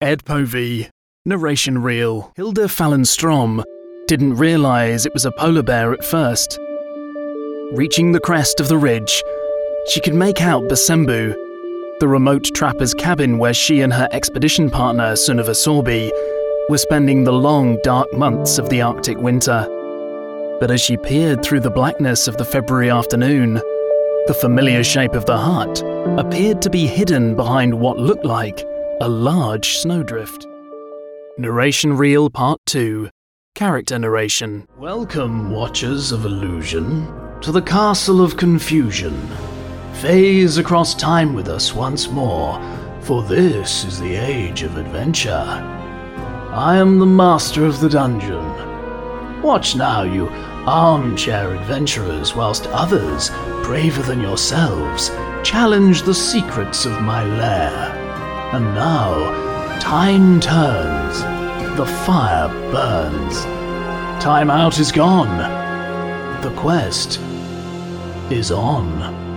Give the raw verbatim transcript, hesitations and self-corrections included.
Edpovy. Narration reel. Hilda Fallenstrom didn't realise it was a polar bear at first. Reaching the crest of the ridge, she could make out Basembu, the remote trapper's cabin where she and her expedition partner, Sunniva Sorby, were spending the long, dark months of the Arctic winter. But as she peered through the blackness of the February afternoon, the familiar shape of the hut appeared to be hidden behind what looked like a large snowdrift. Narration Reel Part two. Character Narration. Welcome, Watchers of Illusion, to the Castle of Confusion. Phase across time with us once more, for this is the age of adventure. I am the master of the dungeon. Watch now, you armchair adventurers, whilst others, braver than yourselves, challenge the secrets of my lair. And now, time turns, the fire burns. Time out is gone. The quest is on.